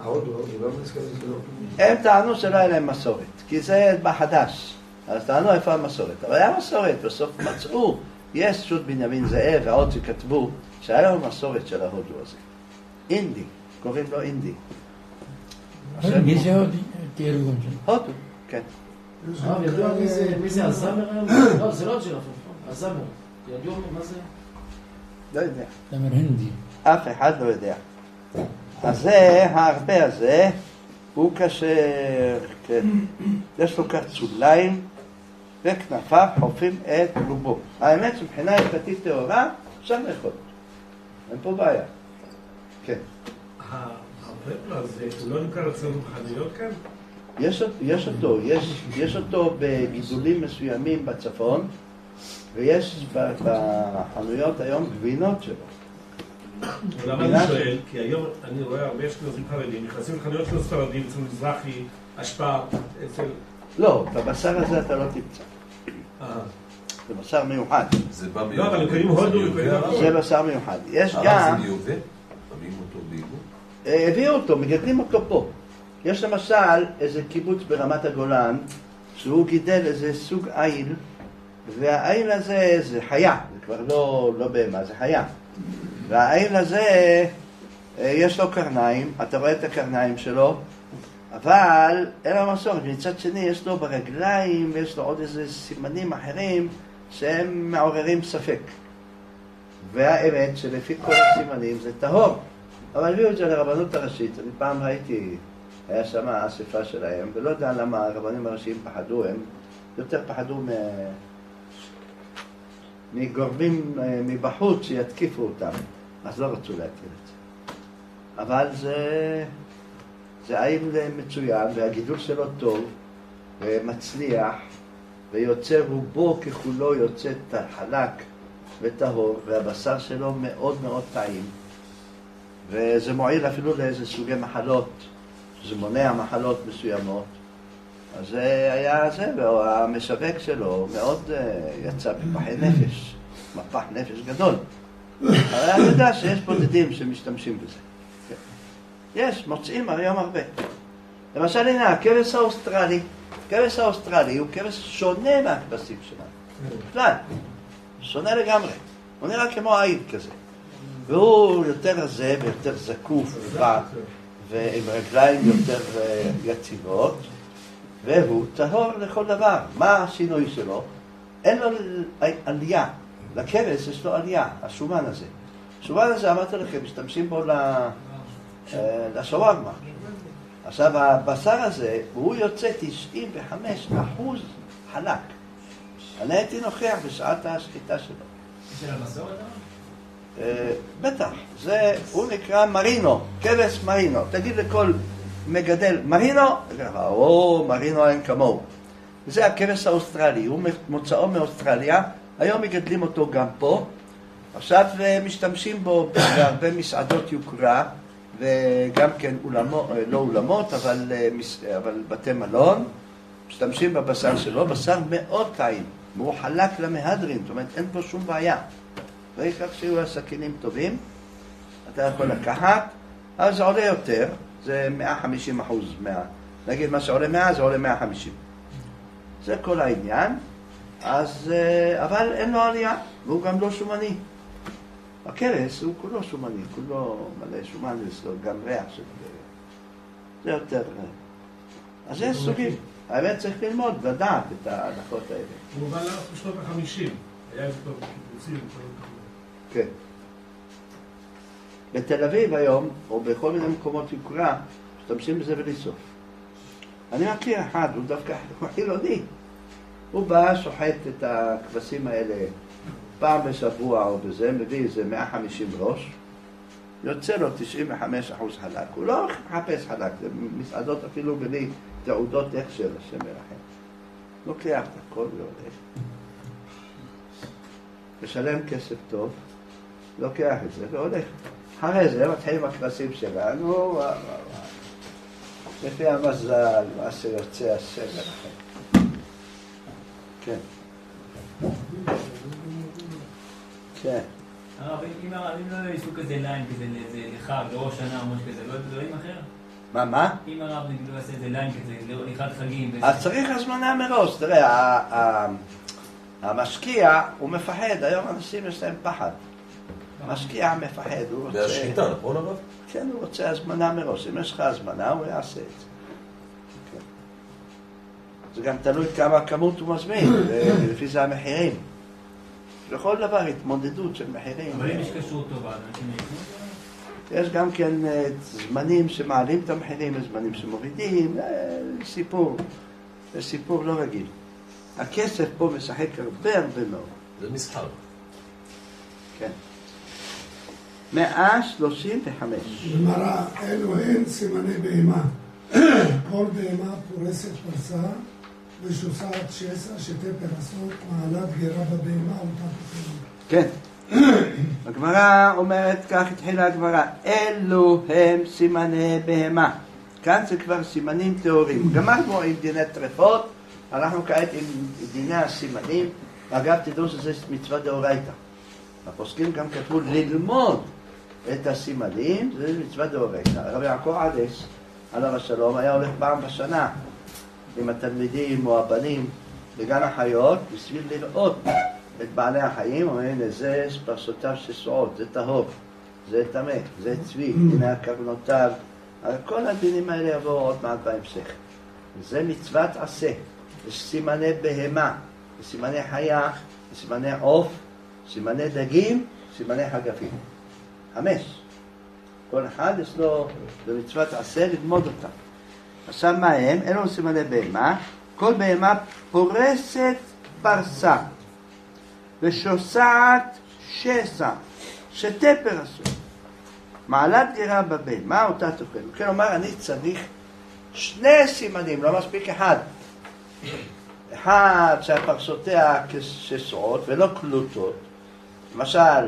הם טענו שלא היה להם מסורת, כי זה בחדש. אז טענו איפה המסורת. אבל היה מסורת, בסוף מצאו, יש שו"ת בנימין זאב ועוד שכתבו שהיה לו מסורת של ההודו הזה. אינדי, קוראים לו אינדי. מי זה הודי? תיארו גם שם. הודו, כן. ידוע מי זה הזמר היום? לא, זה לא ג'ירפות, הזמר. ידוע מה זה? לא יודע. זמר הינדי. אף אחד לא יודע. אז זה, ההרבה הזה, הוא כאשר, כן, יש לו קרצוליים וכנפיו חופים את רובו. האמת שמבחינה הלכתית טהורה, אפשר לאכול. אין פה בעיה. כן. הפרפלה הזה, הוא לא נמכר אצלנו בחנויות כאן? יש אותו בגידולים מסוימים בצפון, ויש בחנויות היום גבינות שלו. למה אני שואל? כי היום אני רואה הרבה אשכנזים חרדים, נכנסים לחנויות של ספרדים, אצל מזרחי, אשפה, אצל... לא, בבשר הזה אתה לא תמצא. זה בשר מיוחד. זה בא מיוחד. לא, אבל הם קוראים הודו, זה בשר מיוחד. יש גם... זה מיובא? מביאים אותו ביבוא? הביאו אותו, מגדלים אותו פה. יש למשל איזה קיבוץ ברמת הגולן, שהוא גידל איזה סוג עיל, והעיל הזה זה חיה, זה כבר לא בהמה, זה חיה. והעיל הזה, יש לו קרניים, אתה רואה את הקרניים שלו, אבל אין לו מסורת. מצד שני יש לו ברגליים, יש לו עוד איזה סימנים אחרים שהם מעוררים ספק. והאמת שלפי כל הסימנים זה טהור. אבל הביאו את זה לרבנות הראשית. אני פעם ראיתי, היה שם האספה שלהם, ולא יודע למה הרבנים הראשיים פחדו, הם יותר פחדו מגורמים מבחוץ שיתקיפו אותם, אז לא רצו להתיר את זה. אבל זה עיל מצוין, והגידול שלו טוב, ומצליח, ויוצא רובו ככולו יוצא חלק וטהור, והבשר שלו מאוד מאוד טעים. וזה מועיל אפילו לאיזה סוגי מחלות, שזה מונע מחלות מסוימות. אז זה היה זה, והמשווק שלו מאוד יצא בפחי נפש, מפח נפש גדול. אבל אני יודע שיש בודדים שמשתמשים בזה. יש, מוצאים היום הרבה. למשל, הנה, הכבש האוסטרלי. הכבש האוסטרלי הוא כבש שונה מהכבשים שלנו. בכלל, שונה לגמרי. הוא נראה כמו עיל כזה. והוא יותר רזה ויותר זקוף ועם רגליים יותר יציבות, והוא טהור לכל דבר. מה השינוי שלו? אין לו עלייה. לכבש יש לו עלייה, השומן הזה. השומן הזה, אמרתי לכם, משתמשים בו לשווארמה. עכשיו, הבשר הזה, הוא יוצא 95% חלק. אני הייתי נוכח בשעת השחיטה שלו. של המסורת? בטח, הוא נקרא מרינו, כבש מרינו. תגיד לכל מגדל מרינו, או מרינו אין כמוהו. זה הכבש האוסטרלי, הוא מוצאו מאוסטרליה, היום מגדלים אותו גם פה. עכשיו משתמשים בו בהרבה מסעדות יוקרה, וגם כן לא אולמות, אבל בתי מלון. משתמשים בבשר שלו, בשר מאוד טעים, והוא חלק למהדרין, זאת אומרת אין פה שום בעיה. וכך שיהיו הסכינים טובים, אתה יכול לקחת, אז זה עולה יותר, זה 150%. נגיד מה שעולה 100 זה עולה 150. זה כל העניין, אבל אין לו עלייה, והוא גם לא שומני. הכבש הוא כולו שומני, כולו מלא שומן, יש לו גם ריח של זה יותר. אז יש סוגים, האמת צריך ללמוד, לדעת את ההלכות האלה. הוא בא לארץ בשנות ה-50, היה לכתוב קיבוצים. כן. בתל אביב היום, או בכל מיני מקומות יוקרה, משתמשים בזה בלי סוף. אני מכיר אחד, הוא דווקא חילוני. הוא בא, שוחט את הכבשים האלה פעם בשבוע או בזה, מביא איזה 150 ראש, יוצא לו 95% חלק. הוא לא מחפש חלק, זה מסעדות אפילו בלי תעודות הכשר, השם ירחם. לוקח את הכל והולך. משלם כסף טוב, לוקח את זה והולך. אחרי זה מתחילים הכבשים שלנו, לפי המזל, מה שיוצא השם ירחם. כן. כן. הרב, אם לא יעשו כזה ליין כזה לחג, לראש שנה או משהו כזה, לא יהיה אחר? מה? אם הרב לא יעשה איזה ליין כזה לחג חגים... אז צריך הזמנה מראש. תראה, המשקיע הוא מפחד, היום אנשים יש להם פחד. המשקיע מפחד, הוא רוצה... והשחיטה, נכון הרב? כן, הוא רוצה הזמנה מראש. אם יש לך הזמנה, הוא יעשה את זה. זה גם תלוי כמה כמות הוא מזמין, ולפי זה המחירים. בכל דבר התמודדות של מחירים. אבל אם יש כשרות טובה, אנשים יקנו? יש גם כן זמנים שמעלים את המחירים, זמנים שמורידים, זה סיפור לא רגיל. הכסף פה משחק הרבה מאוד. זה מסחר. כן. 135. גמרא, אלו הן סימני בהמה. כל בהמה פורסת פרסה ושוסעת שסע שתי פרסות מעלת גרה בבהמה אותה תוכלו. כן. הגמרא אומרת, כך התחילה הגמרא, אלו הם סימני בהמה. כאן זה כבר סימנים תיאוריים. גמרנו עם דיני טרפות, אנחנו כעת עם דיני הסימנים. אגב, תדעו שזה מצווה דאורייתא. הפוסקים גם כתבו ללמוד את הסימנים, זה מצווה דאורייתא. רבי יעקב עדס, עליו השלום, היה הולך פעם בשנה עם התלמידים או הבנים בגן החיות, בשביל לראות את בעלי החיים. אומרים, זה פרסותיו שסועות, זה טהור, זה טמא, זה צבי, דיני קרנותיו. כל הדינים האלה יבואו עוד מעט בהמשך. זה מצוות עשה. יש סימני בהמה, סימני חיה, סימני עוף, סימני דגים, סימני חגפים. 5. כל אחד יש לו במצוות עשה ללמוד אותם. עכשיו מה הם? אלו סימני בהמה. כל בהמה פורסת פרסה ושוסעת שסע, שתי פרסות. מעלת גרה בבהמה אותה תאכל. כלומר, אני צריך 2 סימנים, לא מספיק אחד. אחד שהפרסותיה כשסועות ולא קלוטות. למשל,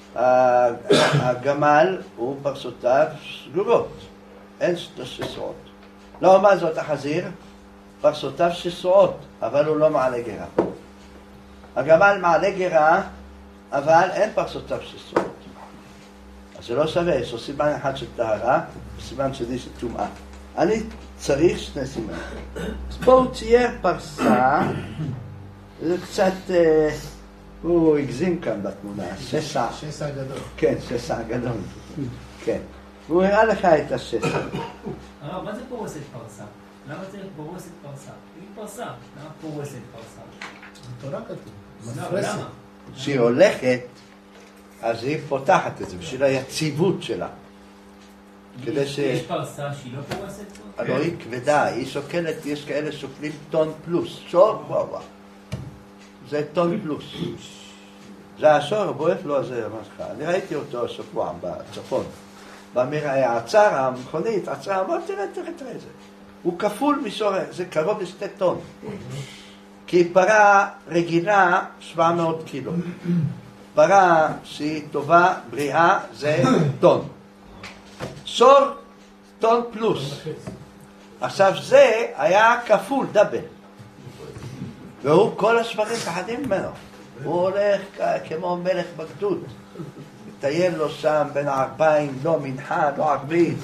הגמל הוא פרסותיו סגורות, אין שסועות. לא, מה זאת החזיר? פרסותיו שסועות, אבל הוא לא מעלה גרה. הגמל מעלה גרה, אבל אין פרסותיו שסועות. אז זה לא שווה, יש לו סימן אחד של טהרה, וסימן שני של טומאה. אני צריך 2 סימנים. אז פה הוא צייר פרסה, זה קצת, הוא הגזים כאן בתמונה, שסע. שסע גדול. כן, שסע גדול. כן. הוא הראה לך את השסע. הרב, מה זה פורסת פרסה? למה צריך פורסת פרסה? היא פרסה, למה פורסת פרסה? בתורה כתוב. לא, למה? כשהיא הולכת, אז היא פותחת את זה בשביל היציבות שלה. יש פרסה שהיא לא פורסת? הלוא היא כבדה, היא שוקלת, יש כאלה שוקלים טון פלוס, שור וואו. זה טון פלוס. זה השור, בועף לו הזה, אני ראיתי אותו השבוע בצפון. עצר המכונית, אמר תראה זה. הוא כפול משור, זה קרוב ל2 טון. כי פרה רגילה 700 קילו. פרה שהיא טובה, בריאה, זה טון. שור, טון פלוס. עכשיו זה היה כפול, דאבל. והוא כל השברים פחדים ממנו. הוא הולך כמו מלך בגדוד. מטייל לו שם בין הערביים, לא מנחה, לא ערבית.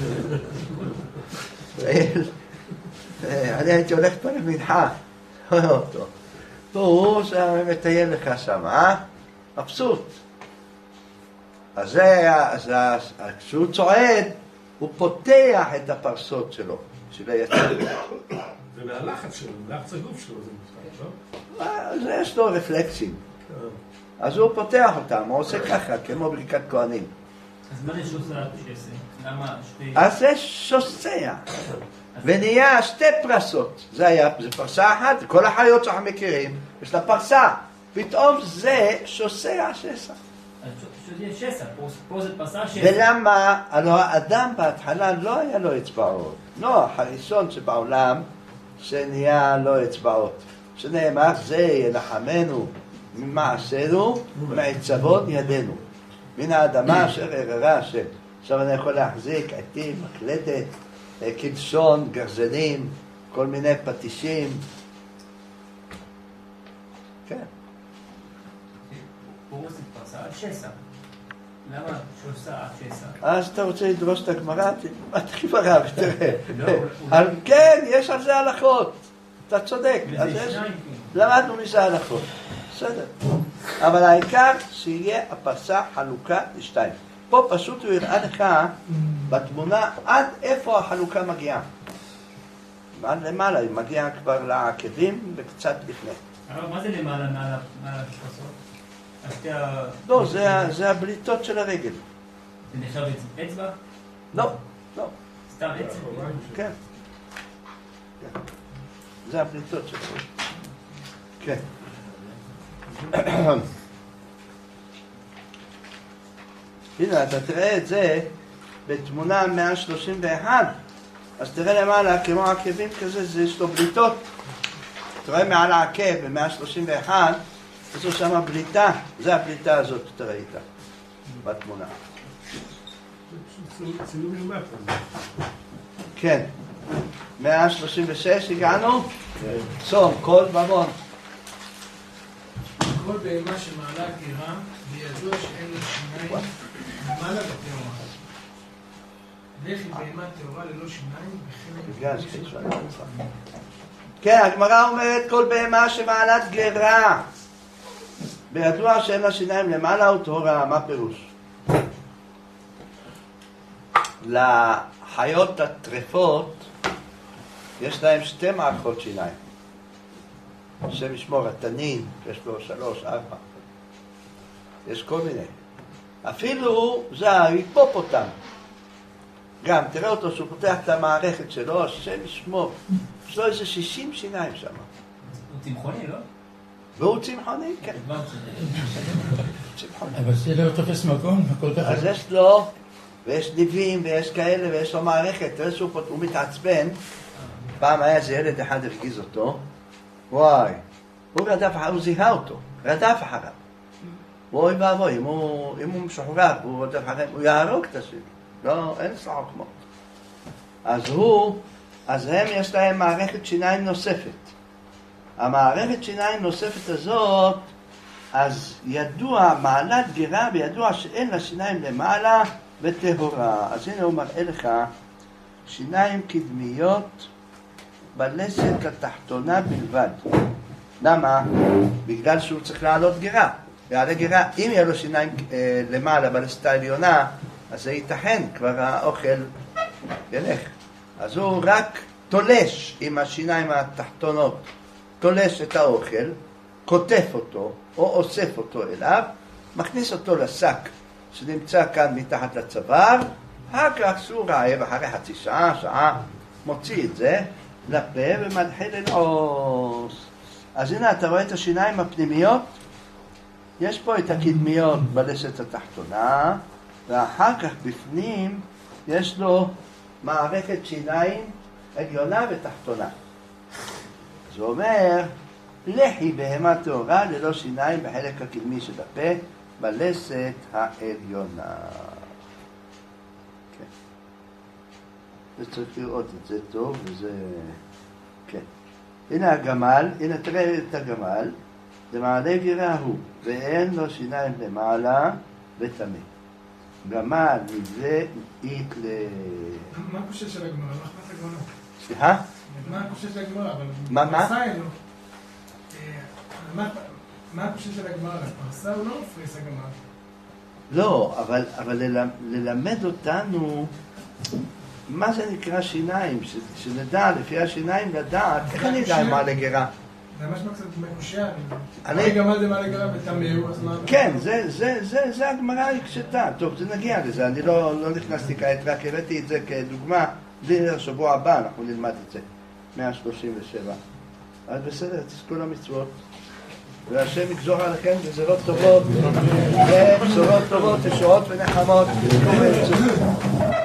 אני הייתי הולך פה למנחה. רואה אותו. הוא שם מטייל לך שם, מבסוט. אז כשהוא צועד, הוא פותח את הפרסות שלו, של היצר. ומהלחץ שלו, מהלחץ הגוף שלו זה מתחת, לא? יש לו רפלקסים. אז הוא פותח אותם, הוא עושה ככה, כמו ברכת כהנים. אז מה זה שוסע שסע? למה 2? אז זה שוסע. ונהיה 2 פרסות. זה פרסה אחת, כל החיות שאנחנו מכירים, יש לה פרסה. פתאום זה שוסע שסע. שזה שסע, פה זה פרסה שסע. ולמה? הלוא האדם בהתחלה לא היה לו אצבעות. נוח, הראשון שבעולם, שנהיה לו אצבעות. שנאמר, זה ינחמנו ממעשינו, מעצבות ידינו. מן האדמה אשר הררה השם. עכשיו אני יכול להחזיק עטים, מקלטת, קלשון, גרזנים, כל מיני פטישים. כן. פורסת פרסה שסע. למה שוסע שסע? אז אתה רוצה לדרוש את הגמרא? תתחיל ברב, תראה. כן, יש על זה הלכות. אתה צודק. למדנו מזה הלכות. בסדר. אבל העיקר שיהיה הפרסה חלוקה ל2. פה פשוט הוא יראה לך בתמונה עד איפה החלוקה מגיעה. למעלה, היא מגיעה כבר לעקבים וקצת לפני. אבל מה זה למעלה מעל הפרסות? לא, זה הבליטות של הרגל. זה נחשב אצבע? לא, לא. סתם אצבע? כן. זה הבליטות של הרגל. כן. הנה, אתה תראה את זה בתמונה 131, אז תראה למעלה, כמו עקבים כזה, זה יש לו בליטות. אתה רואה מעל העקב ב-131, עשו שם בליטה, זה הבליטה הזאת שאתה ראית בתמונה. צילום למטה. כן. 136 הגענו? צום, קול ממון. כל בהמה שמעלה גרה, וידוע שאין לה שיניים, למעלה וטהורה. וכי בהמה טהורה ללא שיניים, כן, הגמרא אומרת כל בהמה שמעלת גרה, בידוע שאין לה שיניים למעלה וטהורה. מה פירוש? לחיות הטרפות יש להם 2 מערכות שיניים. השם ישמור, התנין, יש לו 3, 4. יש כל מיני. אפילו זה ההיפופוטם. גם, תראה אותו שהוא פותח את המערכת שלו, השם ישמור. יש לו איזה 60 שיניים שם. הוא צמחוני, לא? והוא צמחוני, כן. אבל זה לא תופס מקום, הכל ככה. אז יש לו, ויש ניבים, ויש כאלה, ויש לו מערכת. תראה שהוא מתעצבן. פעם היה איזה ילד אחד הרגיז אותו. וואי, הוא רדף אחריו, הוא זיהה אותו, רדף אחריו. ואוי ואבוי, אם הוא משוחרר, הוא רדף אחריו, הוא יהרוג את השני. לא, אין אצלו חוכמות. אז הם יש להם מערכת שיניים נוספת. המערכת שיניים נוספת הזאת, אז ידוע, מעלת גרה, וידוע שאין לה שיניים למעלה וטהורה. אז הנה הוא מראה לך שיניים קדמיות בלסת התחתונה בלבד. למה? בגלל שהוא צריך לעלות גרה. יעלה גרה, אם יהיה לו שיניים למעלה בלסת העליונה, אז זה ייתכן, כבר האוכל ילך. אז הוא רק תולש עם השיניים התחתונות, תולש את האוכל, כותף אותו או אוסף אותו אליו, מכניס אותו לשק שנמצא כאן מתחת לצוואר, אחר כך שהוא רעב, אחרי חצי שעה, שעה, מוציא את זה לפה ומתחיל לנעוס. אז הנה אתה רואה את השיניים הפנימיות, יש פה את הקדמיות בלסת התחתונה, ואחר כך בפנים יש לו מערכת שיניים עליונה ותחתונה. זה אומר, לחי בהמה טהורה ללא שיניים בחלק הקדמי של הפה, בלסת העליונה. כן. וצריך לראות את זה טוב, וזה... כן. הנה הגמל, הנה תראה את הגמל, זה מעלה גרה הוא, ואין לו שיניים למעלה וטמא. גמל מזה אית ל... מה הקושי של הגמרא? מה אכפת לגמרא? סליחה? מה הקושי של הגמרא? מה? מה הקושי של הגמרא? הפרסה הוא לא מפריס הגמרא. לא, אבל ללמד אותנו מה זה נקרא שיניים, שנדע לפי השיניים לדעת, איך אני יודע מה לגרה? זה ממש קצת מקושר. אני גמל זה מה לגרה ותמהו, אז מה? כן, זה הגמרא הקשתה. טוב, זה נגיע לזה, אני לא נכנסתי כעת, רק הראיתי את זה כדוגמה, זה שבוע הבא אנחנו נלמד את זה, 137. אז בסדר, תזכו למצוות, והשם יגזור עליכם גזרות טובות, ובשורות טובות, ישועות ונחמות,